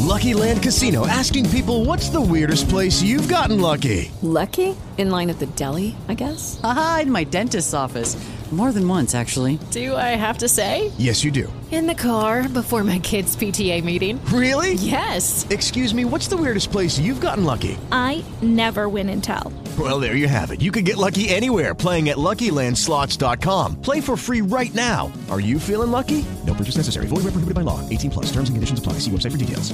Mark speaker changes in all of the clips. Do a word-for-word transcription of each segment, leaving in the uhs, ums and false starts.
Speaker 1: Lucky Land Casino, asking people, what's the weirdest place you've gotten lucky?
Speaker 2: Lucky? In line at the deli, I guess?
Speaker 3: Aha, in my dentist's office. More than once, actually.
Speaker 2: Do I have to say?
Speaker 1: Yes, you do.
Speaker 2: In the car before my kids' P T A meeting.
Speaker 1: Really?
Speaker 2: Yes.
Speaker 1: Excuse me, what's the weirdest place you've gotten lucky?
Speaker 4: I never win and tell.
Speaker 1: Well, there you have it. You can get lucky anywhere, playing at Lucky Land Slots dot com. Play for free right now. Are you feeling lucky? No purchase necessary. Void where prohibited by law. eighteen plus. Terms and conditions apply. See website for details.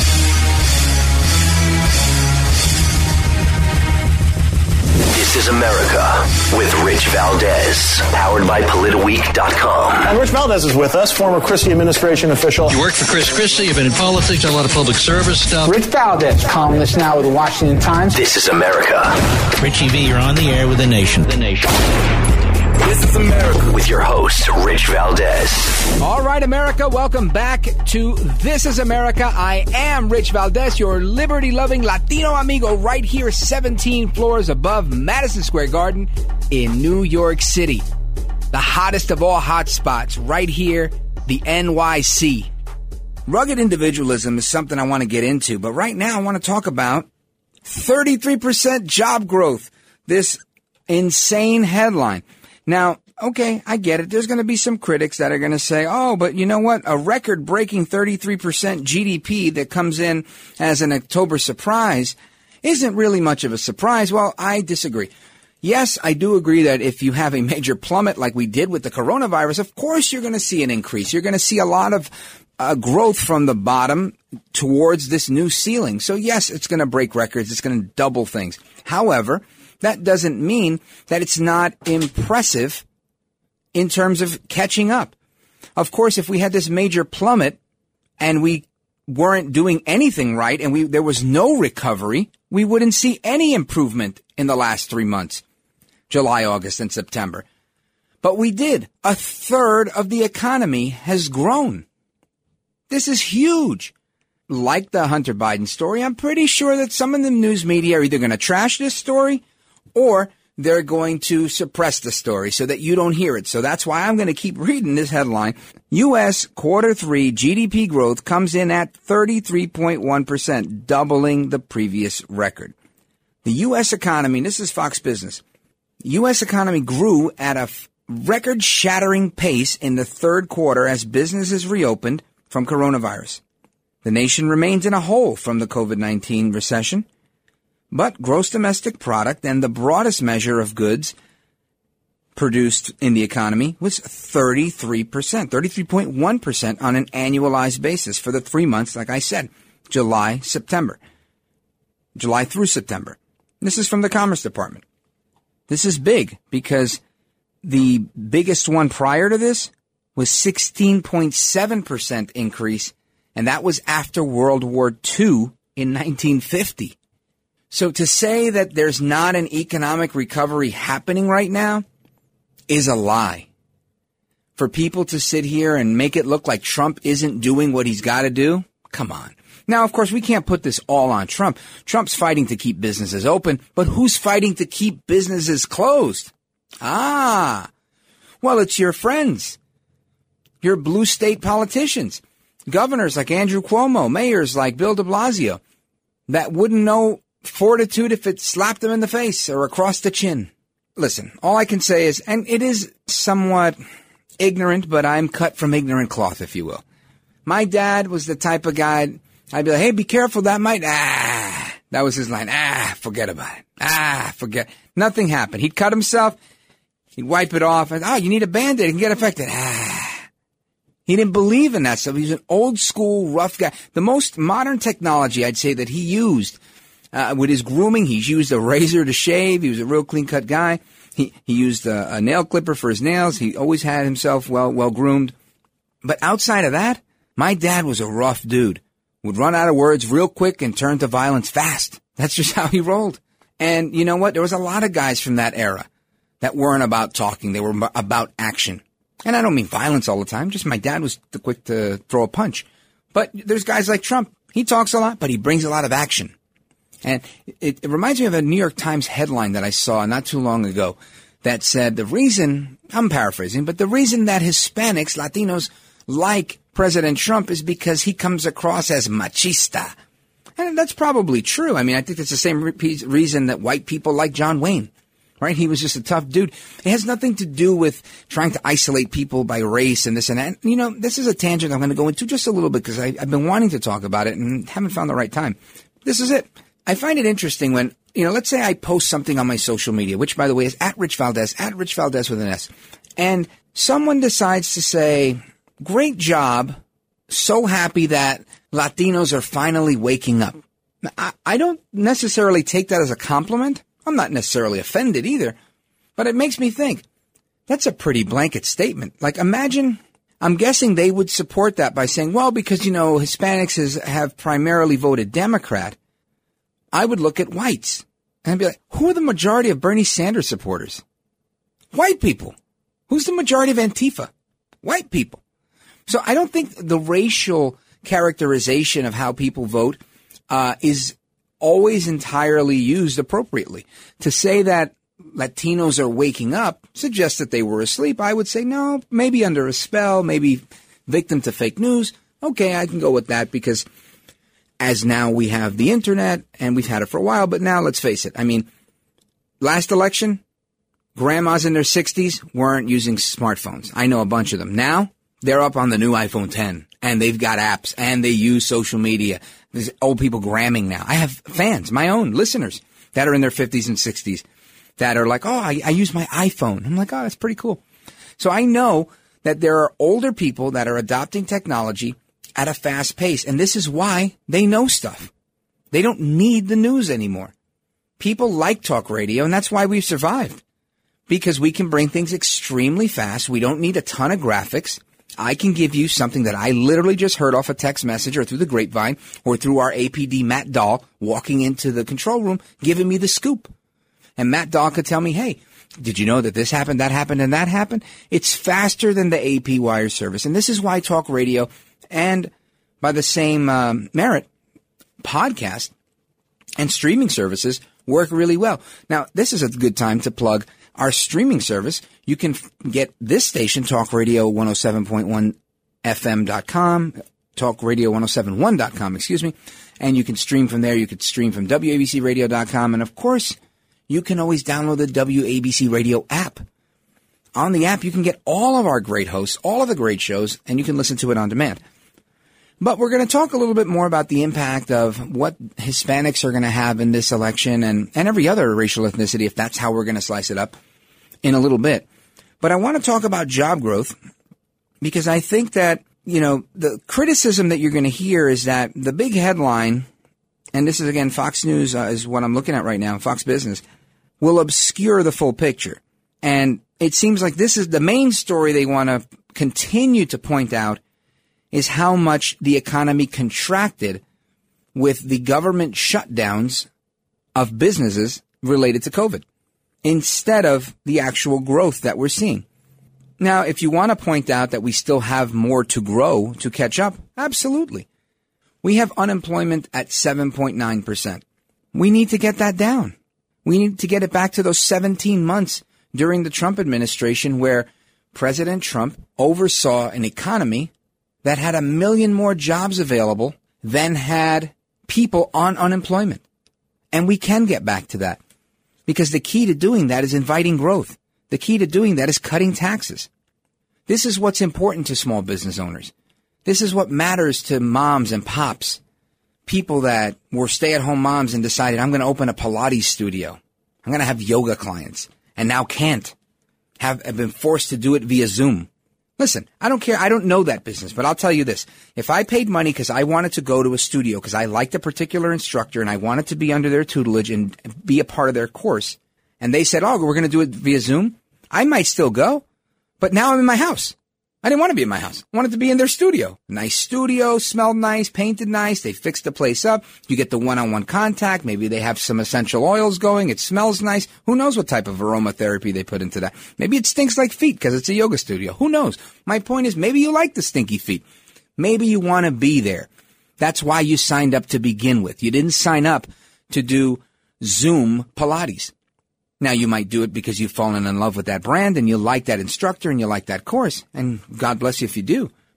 Speaker 5: This is America with Rich Valdez, powered by Political Week dot com.
Speaker 6: And Rich Valdez is with us, former Christie administration official.
Speaker 7: You worked for Chris Christie, you've been in politics, done a lot of public service stuff.
Speaker 8: Rich Valdez, columnist now with the Washington Times.
Speaker 5: This is America.
Speaker 7: Richie V, you're on the air with the nation. The nation.
Speaker 5: This is America with your host, Rich Valdez.
Speaker 8: All right, America, welcome back to This is America. I am Rich Valdez, your liberty-loving Latino amigo, right here seventeen floors above Madison Square Garden in New York City. The hottest of all hot spots, right here, the N Y C. Rugged individualism is something I want to get into, but right now I want to talk about thirty-three percent job growth. This insane headline. Now, okay, I get it. There's going to be some critics that are going to say, oh, but you know what? A record-breaking thirty-three percent G D P that comes in as an October surprise isn't really much of a surprise. Well, I disagree. Yes, I do agree that if you have a major plummet like we did with the coronavirus, of course you're going to see an increase. You're going to see a lot of uh, growth from the bottom towards this new ceiling. So, yes, it's going to break records. It's going to double things. However, that doesn't mean that it's not impressive in terms of catching up. Of course, if we had this major plummet and we weren't doing anything right and we there was no recovery, we wouldn't see any improvement in the last three months, July, August, and September. But we did. A third of the economy has grown. This is huge. Like the Hunter Biden story, I'm pretty sure that some of the news media are either going to trash this story or they're going to suppress the story so that you don't hear it. So that's why I'm going to keep reading this headline. U S quarter three G D P growth comes in at thirty-three point one percent, doubling the previous record. The U S economy, this is Fox Business, U S economy grew at a record-shattering pace in the third quarter as businesses reopened from coronavirus. The nation remains in a hole from the covid nineteen recession. But gross domestic product and the broadest measure of goods produced in the economy was thirty-three percent, thirty-three point one percent on an annualized basis for the three months, like I said, July, September, July through September. This is from the Commerce Department. This is big because the biggest one prior to this was sixteen point seven percent increase, and that was after World War Two in nineteen fifty. So to say that there's not an economic recovery happening right now is a lie. For people to sit here and make it look like Trump isn't doing what he's got to do, come on. Now, of course, we can't put this all on Trump. Trump's fighting to keep businesses open, but who's fighting to keep businesses closed? Ah, well, it's your friends, your blue state politicians, governors like Andrew Cuomo, mayors like Bill de Blasio, that wouldn't know fortitude if it slapped them in the face or across the chin. Listen, all I can say is, and it is somewhat ignorant, but I'm cut from ignorant cloth, if you will. My dad was the type of guy, I'd be like, hey, be careful, that might, ah, that was his line, ah, forget about it, ah, forget. Nothing happened. He'd cut himself, he'd wipe it off, and, ah, you need a Band-Aid, it can get affected, ah. He didn't believe in that stuff. He was an old school, rough guy. The most modern technology, I'd say, that he used Uh, with his grooming, he's used a razor to shave. He was a real clean-cut guy. He he used a, a nail clipper for his nails. He always had himself well well groomed. But outside of that, my dad was a rough dude. Would run out of words real quick and turn to violence fast. That's just how he rolled. And you know what? There was a lot of guys from that era that weren't about talking. They were about action. And I don't mean violence all the time. Just my dad was the quick to throw a punch. But there's guys like Trump. He talks a lot, but he brings a lot of action. And it, it reminds me of a New York Times headline that I saw not too long ago that said the reason, I'm paraphrasing, but the reason that Hispanics, Latinos, like President Trump is because he comes across as machista. And that's probably true. I mean, I think it's the same re- reason that white people like John Wayne, right? He was just a tough dude. It has nothing to do with trying to isolate people by race and this and that. You know, this is a tangent I'm going to go into just a little bit because I've been wanting to talk about it and haven't found the right time. This is it. I find it interesting when, you know, let's say I post something on my social media, which, by the way, is at Rich Valdez, at Rich Valdez with an S. And someone decides to say, great job. So happy that Latinos are finally waking up. Now, I, I don't necessarily take that as a compliment. I'm not necessarily offended either. But it makes me think, that's a pretty blanket statement. Like, imagine, I'm guessing they would support that by saying, well, because, you know, Hispanics has, have primarily voted Democrat. I would look at whites and be like, who are the majority of Bernie Sanders supporters? White people. Who's the majority of Antifa? White people. So I don't think the racial characterization of how people vote uh, is always entirely used appropriately. To say that Latinos are waking up suggests that they were asleep. I would say, no, maybe under a spell, maybe victim to fake news. Okay, I can go with that because as now we have the internet and we've had it for a while, but now let's face it. I mean, last election, grandmas in their sixties weren't using smartphones. I know a bunch of them. Now, they're up on the new iPhone ten, and they've got apps, and they use social media. There's old people gramming now. I have fans, my own listeners, that are in their fifties and sixties that are like, oh, I, I use my iPhone. I'm like, oh, that's pretty cool. So I know that there are older people that are adopting technology at a fast pace, and this is why they know stuff. They don't need the news anymore. People like talk radio, and that's why we've survived, because we can bring things extremely fast. We don't need a ton of graphics. I can give you something that I literally just heard off a text message or through the grapevine or through our A P D, Matt Dahl, walking into the control room, giving me the scoop. And Matt Dahl could tell me, hey, did you know that this happened, that happened, and that happened? It's faster than the A P wire service. And this is why talk radio and, by the same um, merit, podcast and streaming services work really well. Now, this is a good time to plug our streaming service. You can f- get this station, Talk Radio one oh seven point one F M dot com, Talk Radio one oh seven one dot com, excuse me, and you can stream from there. You could stream from W A B C radio dot com, and of course, you can always download the W A B C Radio app. On the app, you can get all of our great hosts, all of the great shows, and you can listen to it on demand. But we're going to talk a little bit more about the impact of what Hispanics are going to have in this election and, and every other racial ethnicity, if that's how we're going to slice it up, in a little bit. But I want to talk about job growth because I think that, you know, the criticism that you're going to hear is that the big headline, and this is, again, Fox News uh, is what I'm looking at right now, Fox Business, will obscure the full picture. And it seems like this is the main story they want to continue to point out is how much the economy contracted with the government shutdowns of businesses related to COVID, instead of the actual growth that we're seeing. Now, if you want to point out that we still have more to grow to catch up, absolutely. We have unemployment at seven point nine percent. We need to get that down. We need to get it back to those seventeen months during the Trump administration where President Trump oversaw an economy that had a million more jobs available than had people on unemployment. And we can get back to that because the key to doing that is inviting growth. The key to doing that is cutting taxes. This is what's important to small business owners. This is what matters to moms and pops, people that were stay-at-home moms and decided, I'm going to open a Pilates studio. I'm going to have yoga clients and now can't, have, have been forced to do it via Zoom. Listen, I don't care. I don't know that business, but I'll tell you this. If I paid money because I wanted to go to a studio because I liked a particular instructor and I wanted to be under their tutelage and be a part of their course, and they said, oh, we're going to do it via Zoom, I might still go, but now I'm in my house. I didn't want to be in my house. I wanted to be in their studio. Nice studio, smelled nice, painted nice. They fixed the place up. You get the one-on-one contact. Maybe they have some essential oils going. It smells nice. Who knows what type of aromatherapy they put into that? Maybe it stinks like feet because it's a yoga studio. Who knows? My point is maybe you like the stinky feet. Maybe you want to be there. That's why you signed up to begin with. You didn't sign up to do Zoom Pilates. Now, you might do it because you've fallen in love with that brand and you like that instructor and you like that course, and God bless you if you do.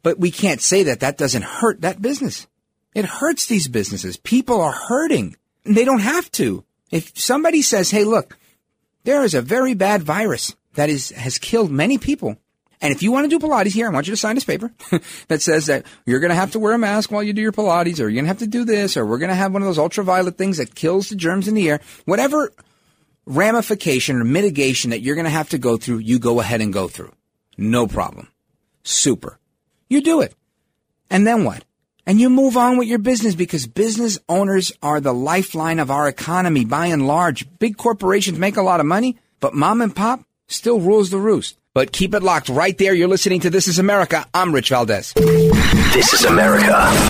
Speaker 8: But we can't say that that doesn't hurt that business. It hurts these businesses. People are hurting. They don't have to. If somebody says, hey, look, there is a very bad virus that is has killed many people. And if you want to do Pilates here, I want you to sign this paper that says that you're going to have to wear a mask while you do your Pilates, or you're going to have to do this, or we're going to have one of those ultraviolet things that kills the germs in the air. Whatever ramification or mitigation that you're going to have to go through, you go ahead and go through. No problem. Super. You do it. And then what? And you move on with your business, because business owners are the lifeline of our economy by and large. Big corporations make a lot of money, but mom and pop still rules the roost. But keep it locked right there. You're listening to This Is America. I'm Rich Valdez.
Speaker 5: This is America.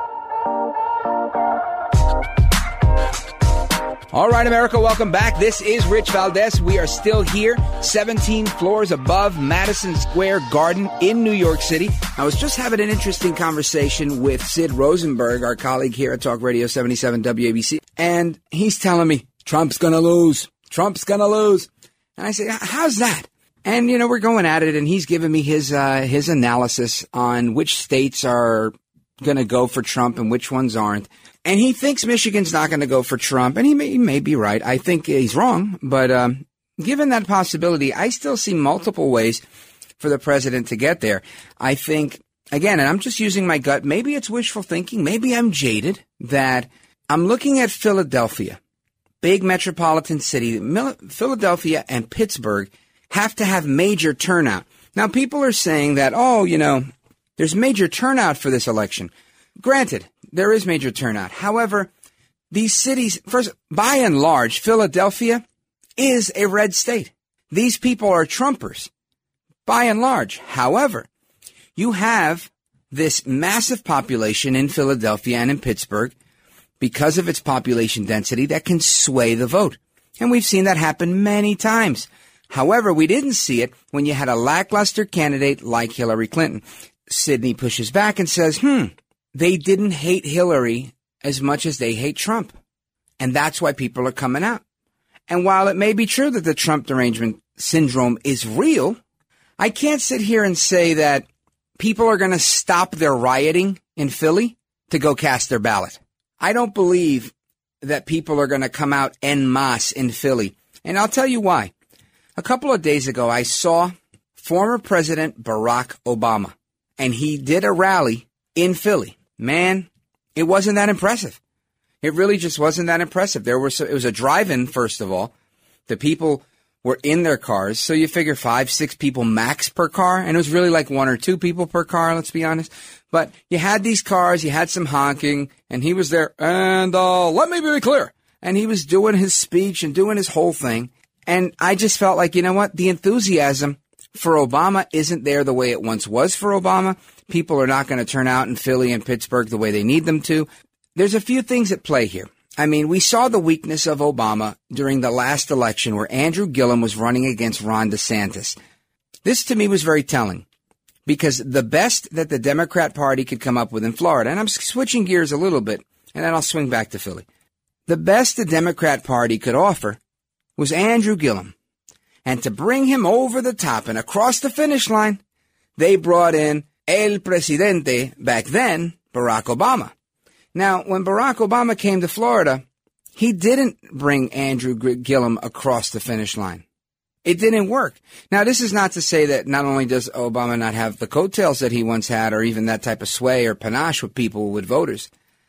Speaker 8: All right, America, welcome back. This is Rich Valdez. We are still here, seventeen floors above Madison Square Garden in New York City. I was just having an interesting conversation with Sid Rosenberg, our colleague here at Talk Radio seventy-seven W A B C. And he's telling me, Trump's going to lose. Trump's going to lose. And I say, how's that? And, you know, we're going at it, and he's giving me his uh, his analysis on which states are going to go for Trump and which ones aren't. And he thinks Michigan's not going to go for Trump, and he may, he may be right. I think he's wrong, but um, given that possibility, I still see multiple ways for the president to get there. I think, again, and I'm just using my gut, maybe it's wishful thinking, maybe I'm jaded, that I'm looking at Philadelphia, big metropolitan city. Philadelphia and Pittsburgh have to have major turnout. Now, people are saying that, oh, you know, there's major turnout for this election. Granted, there is major turnout. However, these cities, first, by and large, Philadelphia is a red state. These people are Trumpers, by and large. However, you have this massive population in Philadelphia and in Pittsburgh because of its population density that can sway the vote. And we've seen that happen many times. However, we didn't see it when you had a lackluster candidate like Hillary Clinton. Sidney pushes back and says, hmm, they didn't hate Hillary as much as they hate Trump. And that's why people are coming out. And while it may be true that the Trump derangement syndrome is real, I can't sit here and say that people are going to stop their rioting in Philly to go cast their ballot. I don't believe that people are going to come out en masse in Philly. And I'll tell you why. A couple of days ago, I saw former President Barack Obama, and he did a rally in Philly. Man, it wasn't that impressive. It really just wasn't that impressive. There was, it was a drive-in, first of all. The people were in their cars, so you figure five, six people max per car, and it was really like one or two people per car, let's be honest. But you had these cars, you had some honking, and he was there, and uh, let me be clear. And he was doing his speech and doing his whole thing. And I just felt like, you know what, the enthusiasm for Obama isn't there the way it once was for Obama. People are not going to turn out in Philly and Pittsburgh the way they need them to. There's a few things at play here. I mean, we saw the weakness of Obama during the last election where Andrew Gillum was running against Ron DeSantis. This, to me, was very telling because the best that the Democrat Party could come up with in Florida, and I'm switching gears a little bit, and then I'll swing back to Philly. The best the Democrat Party could offer was Andrew Gillum. And to bring him over the top and across the finish line, they brought in El Presidente, back then, Barack Obama. Now, when Barack Obama came to Florida, he didn't bring Andrew Gillum across the finish line. It didn't work. Now, this is not to say that not only does Obama not have the coattails that he once had or even that type of sway or panache with people, with voters,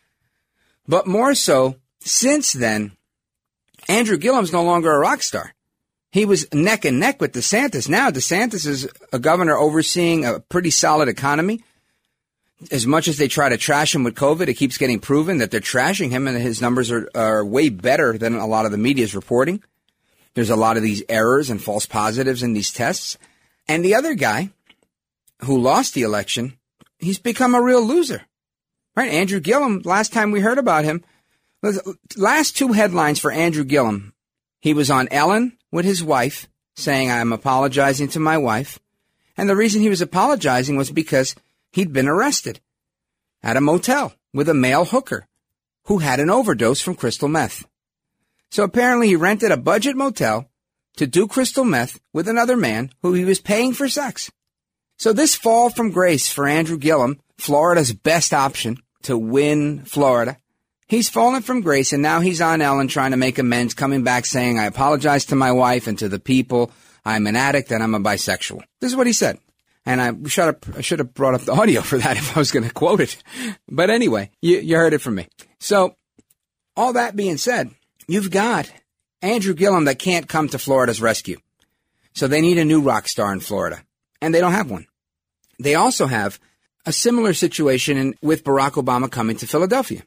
Speaker 8: but more so, since then, Andrew Gillum's no longer a rock star. He was neck and neck with DeSantis. Now DeSantis is a governor overseeing a pretty solid economy. As much as they try to trash him with COVID, it keeps getting proven that they're trashing him, and his numbers are, are way better than a lot of the media is reporting. There's a lot of these errors and false positives in these tests. And the other guy who lost the election, he's become a real loser. Right? Andrew Gillum, last time we heard about him, last two headlines for Andrew Gillum, he was on Ellen with his wife saying, I'm apologizing to my wife. And the reason he was apologizing was because he'd been arrested at a motel with a male hooker who had an overdose from crystal meth. So apparently he rented a budget motel to do crystal meth with another man who he was paying for sex. So this fall from grace for Andrew Gillum, Florida's best option to win Florida, he's fallen from grace, and now he's on Ellen trying to make amends, coming back saying, I apologize to my wife and to the people. I'm an addict and I'm a bisexual. This is what he said. And I should have, I should have brought up the audio for that if I was going to quote it. But anyway, you, you heard it from me. So all that being said, you've got Andrew Gillum that can't come to Florida's rescue. So they need a new rock star in Florida. And they don't have one. They also have a similar situation in, with Barack Obama coming to Philadelphia.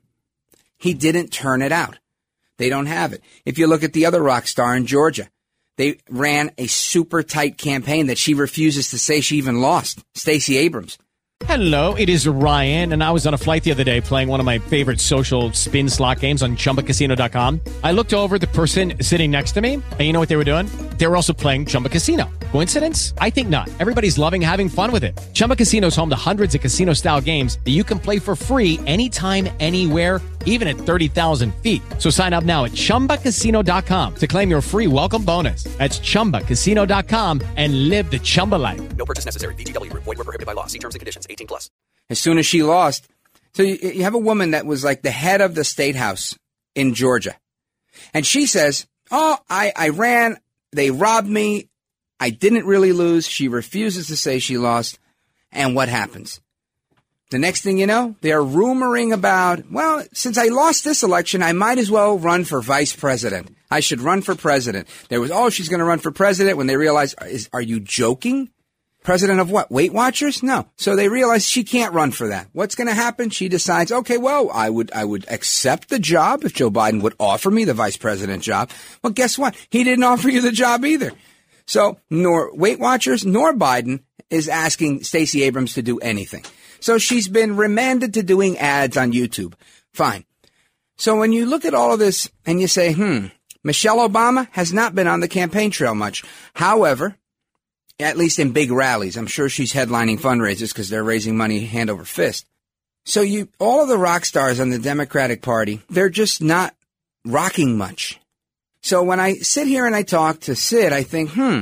Speaker 8: He didn't turn it out. They don't have it. If you look at the other rock star in Georgia, they ran a super tight campaign that she refuses to say she even lost. Stacey Abrams.
Speaker 9: Hello, it is Ryan, and I was on a flight the other day playing one of my favorite social spin slot games on Chumba Casino dot com. I looked over at the person sitting next to me, and you know what they were doing? They were also playing Chumba Casino. Coincidence? I think not. Everybody's loving having fun with it. Chumba Casino is home to hundreds of casino-style games that you can play for free anytime, anywhere, even at thirty thousand feet. So sign up now at Chumba Casino dot com to claim your free welcome bonus. That's Chumba Casino dot com and live the Chumba life.
Speaker 5: No purchase necessary. V G W. Void where prohibited by law. See terms and conditions. eighteen plus.
Speaker 8: As soon as she lost. So you, you have a woman that was like the head of the state house in Georgia. And she says, oh, I, I ran. They robbed me. I didn't really lose. She refuses to say she lost. And what happens? The next thing you know, they are rumoring about, well, since I lost this election, I might as well run for vice president. I should run for president. There was, oh, she's going to run for president when they realized, is, are you joking? President of what? Weight Watchers? No. So they realize she can't run for that. What's going to happen? She decides, okay, well, I would, I would accept the job if Joe Biden would offer me the vice president job. Well, guess what? He didn't offer you the job either. So nor Weight Watchers nor Biden is asking Stacey Abrams to do anything. So she's been remanded to doing ads on YouTube. Fine. So when you look at all of this and you say, hmm, Michelle Obama has not been on the campaign trail much. However, at least in big rallies, I'm sure she's headlining fundraisers because they're raising money hand over fist. So you, all of the rock stars on the Democratic Party, they're just not rocking much. So when I sit here and I talk to Sid, I think, hmm,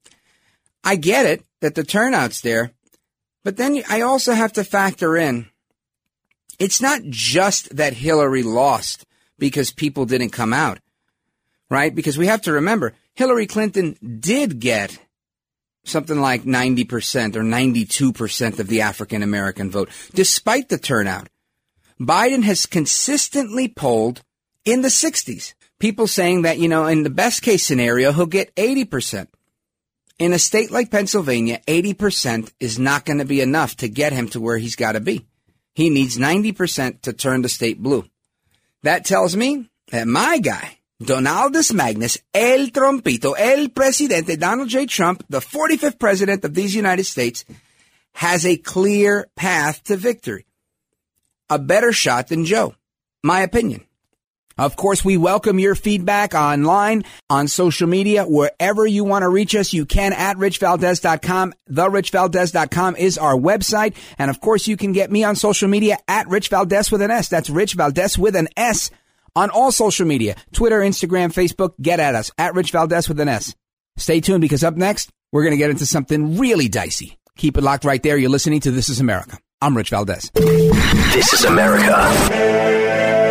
Speaker 8: I get it that the turnout's there. But then I also have to factor in, it's not just that Hillary lost because people didn't come out, right? Because we have to remember, Hillary Clinton did get something like ninety percent or ninety-two percent of the African-American vote, despite the turnout. Biden has consistently polled in the sixties. People saying that, you know, in the best case scenario, he'll get eighty percent. In a state like Pennsylvania, eighty percent is not going to be enough to get him to where he's got to be. He needs ninety percent to turn the state blue. That tells me that my guy, Donaldus Magnus, El Trompito, El Presidente, Donald J. Trump, the forty-fifth president of these United States, has a clear path to victory. A better shot than Joe. My opinion. Of course, we welcome your feedback online, on social media, wherever you want to reach us. You can at rich valdez dot com. the rich valdez dot com is our website. And of course, you can get me on social media at Rich Valdez with an S. That's Rich Valdez with an S on all social media. Twitter, Instagram, Facebook. Get at us at Rich Valdez with an S. Stay tuned because up next, we're going to get into something really dicey. Keep it locked right there. You're listening to This is America. I'm Rich Valdez.
Speaker 5: This is America.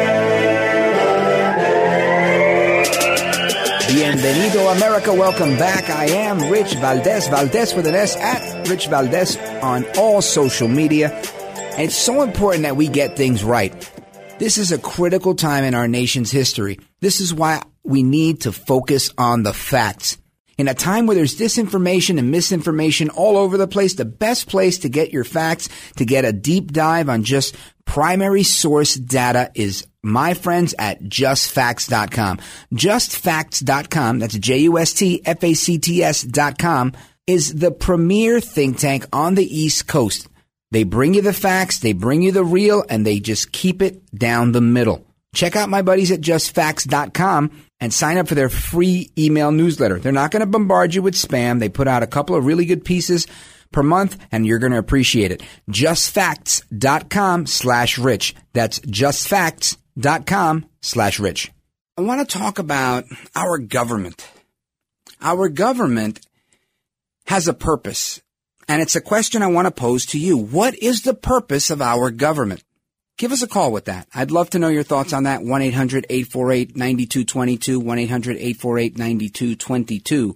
Speaker 8: Bienvenido, America. Welcome back. I am Rich Valdez, Valdez with an S, at Rich Valdez on all social media. And it's so important that we get things right. This is a critical time in our nation's history. This is why we need to focus on the facts. In a time where there's disinformation and misinformation all over the place, the best place to get your facts, to get a deep dive on just primary source data is my friends at just facts dot com. just facts dot com, that's J U S T F A C T S dot com, is the premier think tank on the East Coast. They bring you the facts, they bring you the real, and they just keep it down the middle. Check out my buddies at just facts dot com and sign up for their free email newsletter. They're not going to bombard you with spam. They put out a couple of really good pieces per month, and you're going to appreciate it. just facts dot com slash rich. That's just facts dot com slash rich. I want to talk about our government. Our government has a purpose. And it's a question I want to pose to you. What is the purpose of our government? Give us a call with that. I'd love to know your thoughts on that. one eight hundred eight four eight nine two two two, one eight hundred eight four eight nine two two two.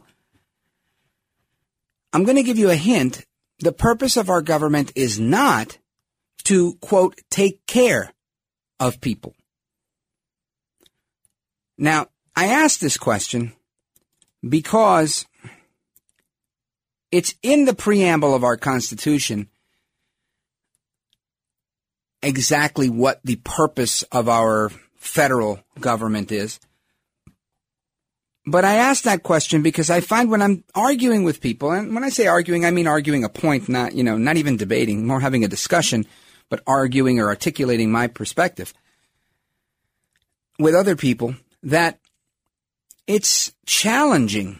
Speaker 8: I'm going to give you a hint. The purpose of our government is not to, quote, take care of people. Now, I ask this question because it's in the preamble of our Constitution exactly what the purpose of our federal government is. But I ask that question because I find when I'm arguing with people, and when I say arguing, I mean arguing a point, not, you know, not even debating, more having a discussion, but arguing or articulating my perspective with other people, that it's challenging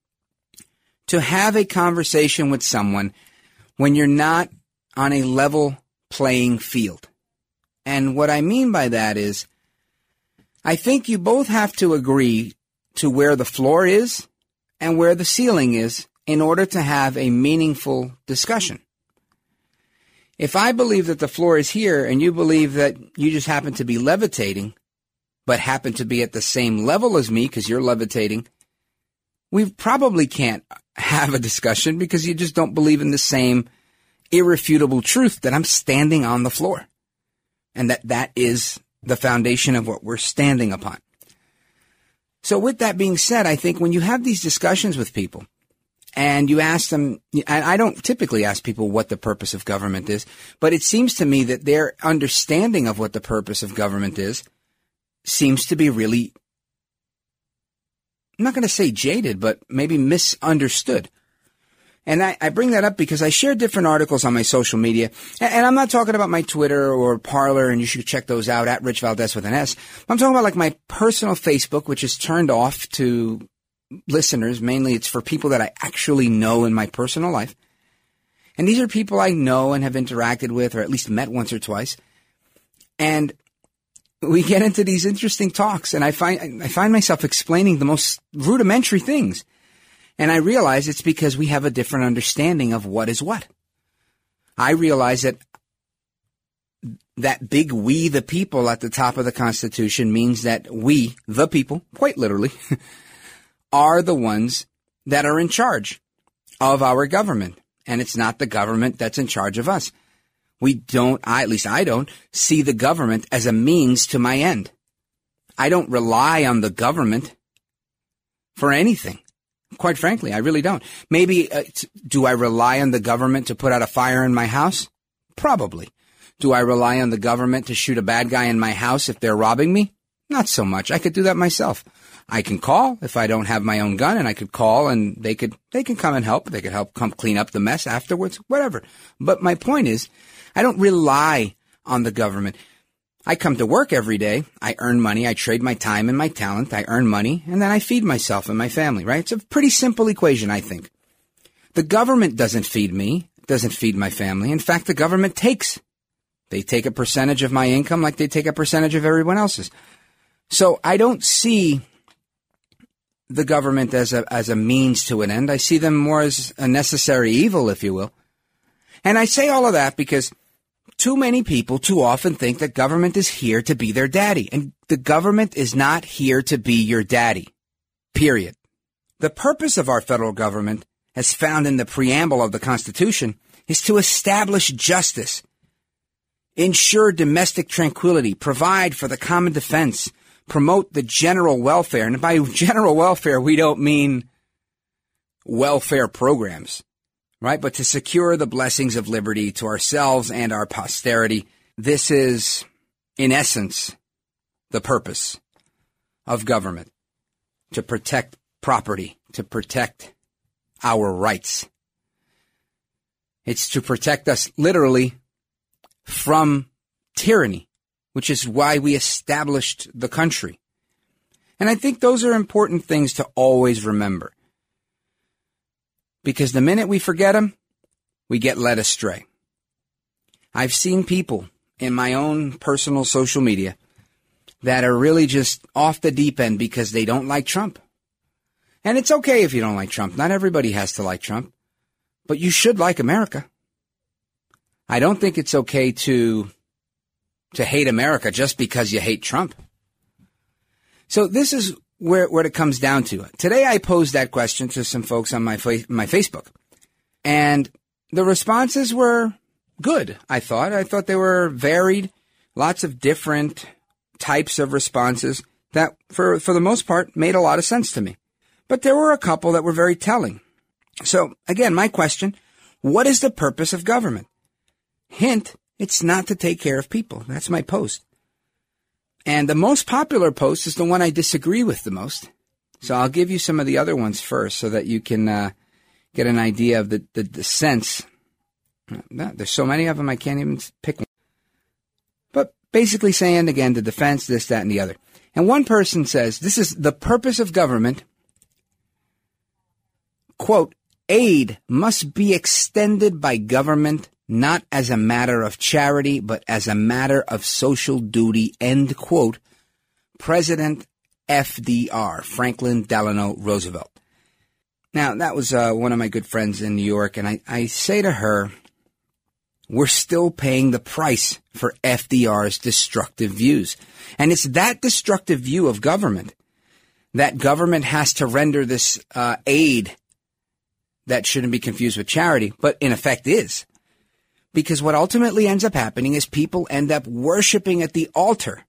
Speaker 8: to have a conversation with someone when you're not on a level playing field. And what I mean by that is, I think you both have to agree to where the floor is and where the ceiling is in order to have a meaningful discussion. If I believe that the floor is here and you believe that you just happen to be levitating, but happen to be at the same level as me because you're levitating, we probably can't have a discussion because you just don't believe in the same irrefutable truth that I'm standing on the floor. And that that is the foundation of what we're standing upon. So with that being said, I think when you have these discussions with people and you ask them, and I don't typically ask people what the purpose of government is, but it seems to me that their understanding of what the purpose of government is seems to be really, I'm not going to say jaded, but maybe misunderstood. And I, I bring that up because I share different articles on my social media. And, and I'm not talking about my Twitter or Parler, and you should check those out, at Rich Valdez with an S. I'm talking about like my personal Facebook, which is turned off to listeners. Mainly it's for people that I actually know in my personal life. And these are people I know and have interacted with, or at least met once or twice. And we get into these interesting talks, and I find I find myself explaining the most rudimentary things. And I realize it's because we have a different understanding of what is what. I realize that that big we, the people, at the top of the Constitution means that we, the people, quite literally, are the ones that are in charge of our government. And it's not the government that's in charge of us. We don't, I, at least I don't, see the government as a means to my end. I don't rely on the government for anything. Quite frankly, I really don't. Maybe, uh, t- do I rely on the government to put out a fire in my house? Probably. Do I rely on the government to shoot a bad guy in my house if they're robbing me? Not so much. I could do that myself. I can call if I don't have my own gun, and I could call and they could, they can come and help. They could help come clean up the mess afterwards, whatever. But my point is, I don't rely on the government. I come to work every day. I earn money. I trade my time and my talent. I earn money, and then I feed myself and my family, right? It's a pretty simple equation, I think. The government doesn't feed me, doesn't feed my family. In fact, the government takes. They take a percentage of my income like they take a percentage of everyone else's. So I don't see the government as a, as a means to an end. I see them more as a necessary evil, if you will. And I say all of that because too many people too often think that government is here to be their daddy. And the government is not here to be your daddy. Period. The purpose of our federal government, as found in the preamble of the Constitution, is to establish justice, ensure domestic tranquility, provide for the common defense, promote the general welfare. And by general welfare, we don't mean welfare programs. Right? But to secure the blessings of liberty to ourselves and our posterity. This is, in essence, the purpose of government. To protect property, to protect our rights. It's to protect us literally from tyranny, which is why we established the country. And I think those are important things to always remember. Because the minute we forget them, we get led astray. I've seen people in my own personal social media that are really just off the deep end because they don't like Trump. And it's okay if you don't like Trump. Not everybody has to like Trump. but you should like America. I don't think it's okay to to hate America just because you hate Trump. So this is where, where it comes down to. Today I posed that question to some folks on my fa- my Facebook, and the responses were good, I thought. I thought they were varied, lots of different types of responses that, for, for the most part, made a lot of sense to me. But there were a couple that were very telling. So, again, my question, what is the purpose of government? Hint, it's not to take care of people. That's my post. And the most popular post is the one I disagree with the most. So I'll give you some of the other ones first so that you can uh, get an idea of the, the, the sense. There's so many of them I can't even pick one. But basically saying, again, the defense, this, that, and the other. And one person says, this is the purpose of government. Quote, aid must be extended by government not as a matter of charity, but as a matter of social duty, end quote. President F D R, Franklin Delano Roosevelt. Now, that was uh, one of my good friends in New York, and I, I say to her, we're still paying the price for F D R's destructive views. And it's that destructive view of government, that government has to render this uh, aid that shouldn't be confused with charity, but in effect is. Because what ultimately ends up happening is people end up worshiping at the altar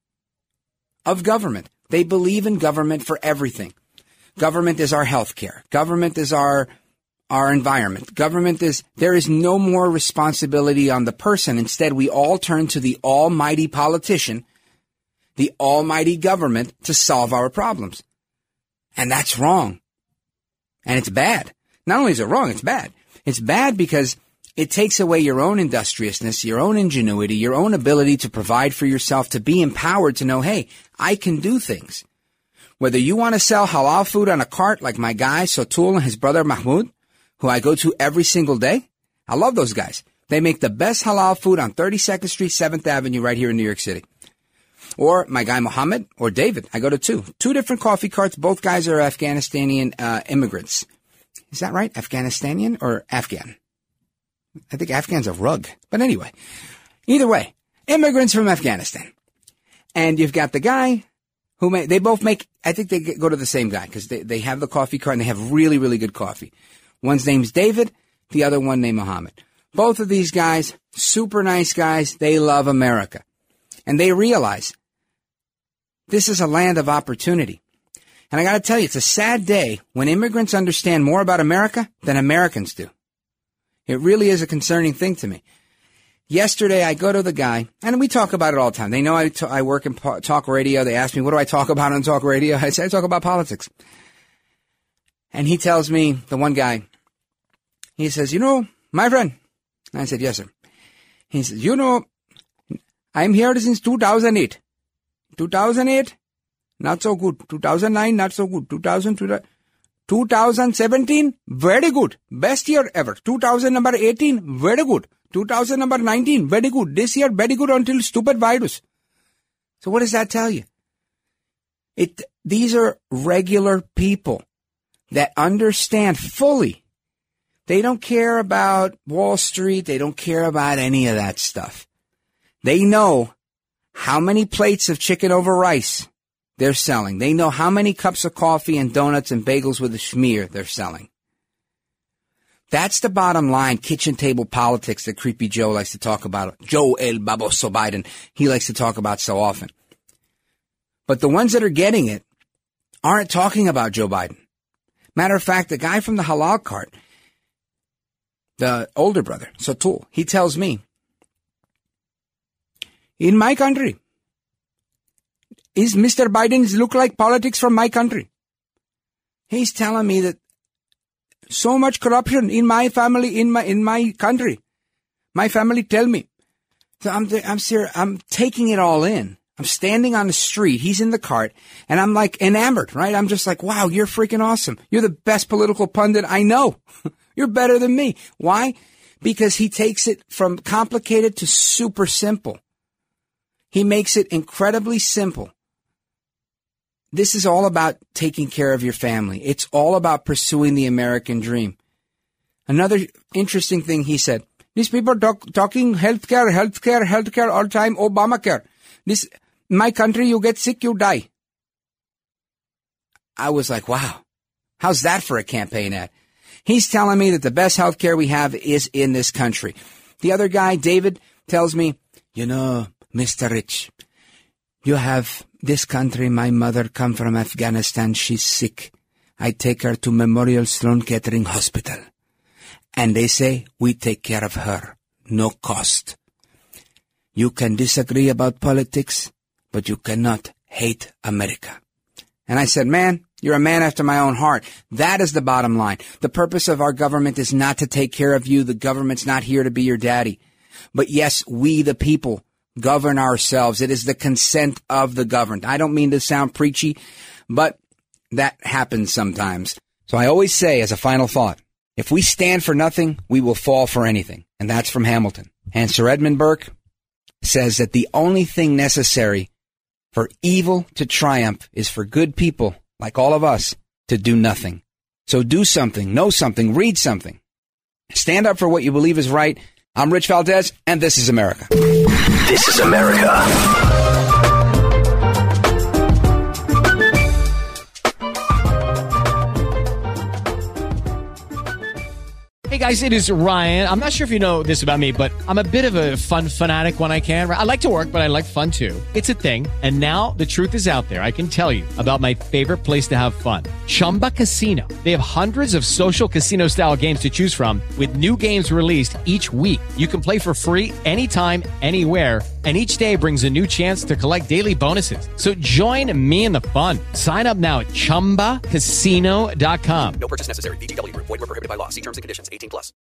Speaker 8: of government. They believe in government for everything. Government is our health care. Government is our our environment. Government is, there is no more responsibility on the person. Instead, we all turn to the almighty politician, the almighty government, to solve our problems. And that's wrong. And it's bad. Not only is it wrong, it's bad. It's bad because it takes away your own industriousness, your own ingenuity, your own ability to provide for yourself, to be empowered to know, hey, I can do things. Whether you want to sell halal food on a cart like my guy, Sotul, and his brother Mahmoud, who I go to every single day. I love those guys. They make the best halal food on thirty-second Street, seventh Avenue right here in New York City. Or my guy Mohammed or David. I go to two. Two different coffee carts. Both guys are Afghanistani uh, immigrants. Is that right? Afghanistanian or Afghan? I think Afghan's a rug. But anyway, either way, immigrants from Afghanistan. And you've got the guy who may, they both make, I think they go to the same guy because they, they have the coffee cart and they have really, really good coffee. One's name's David, the other one named Mohammed. Both of these guys, super nice guys, they love America. And they realize this is a land of opportunity. And I got to tell you, it's a sad day when immigrants understand more about America than Americans do. It really is a concerning thing to me. Yesterday, I go to the guy, and we talk about it all the time. They know I, t- I work in po- talk radio. They ask me, what do I talk about on talk radio? I say, I talk about politics. And he tells me, the one guy, he says, you know, my friend. And I said, yes, sir. He says, you know, I'm here since two thousand eight. two thousand eight, not so good. two thousand nine, not so good. two thousand, two thousand seventeen, very good. Best year ever. two thousand number eighteen, very good. two thousand number nineteen, very good. This year, very good until stupid virus. So what does that tell you? It, these are regular people that understand fully. They don't care about Wall Street. They don't care about any of that stuff. They know how many plates of chicken over rice they're selling. They know how many cups of coffee and donuts and bagels with a schmear they're selling. That's the bottom line kitchen table politics that Creepy Joe likes to talk about. Joe El Baboso Biden, he likes to talk about so often. But the ones that are getting it aren't talking about Joe Biden. Matter of fact, the guy from the halal cart, the older brother, Sotul, he tells me, in my country, is Mister Biden's look like politics from my country? He's telling me that so much corruption in my family, in my in my country. My family tell me. So I'm I'm serious. I'm taking it all in. I'm standing on the street. He's in the cart, and I'm like enamored, right? I'm just like, wow, you're freaking awesome. You're the best political pundit I know. You're better than me. Why? Because he takes it from complicated to super simple. He makes it incredibly simple. This is all about taking care of your family. It's all about pursuing the American dream. Another interesting thing he said, these people talk, talking healthcare, healthcare, healthcare all the time, Obamacare. This, my country, you get sick, you die. I was like, wow, how's that for a campaign ad? He's telling me that the best healthcare we have is in this country. The other guy, David, tells me, you know, Mister Rich, you have this country. My mother come from Afghanistan. She's sick. I take her to Memorial Sloan Kettering Hospital. And they say, we take care of her. No cost. You can disagree about politics, but you cannot hate America. And I said, man, you're a man after my own heart. That is the bottom line. The purpose of our government is not to take care of you. The government's not here to be your daddy. But yes, we, the people, govern ourselves. It is the consent of the governed. I don't mean to sound preachy, but that happens sometimes. So I always say as a final thought, if we stand for nothing, we will fall for anything. And that's from Hamilton. And Sir Edmund Burke says that the only thing necessary for evil to triumph is for good people, like all of us, to do nothing. So do something, know something, read something. Stand up for what you believe is right. I'm Rich Valdez, and this is America.
Speaker 5: This is America.
Speaker 9: Hey guys, it is Ryan. I'm not sure if you know this about me, but I'm a bit of a fun fanatic when I can. I like to work, but I like fun too. It's a thing. And now the truth is out there. I can tell you about my favorite place to have fun. Chumba Casino. They have hundreds of social casino style games to choose from with new games released each week. You can play for free anytime, anywhere. And each day brings a new chance to collect daily bonuses. So join me in the fun. Sign up now at chumba casino dot com.
Speaker 10: No purchase necessary. V G W. Void where prohibited by law. See terms and conditions. eighteen plus.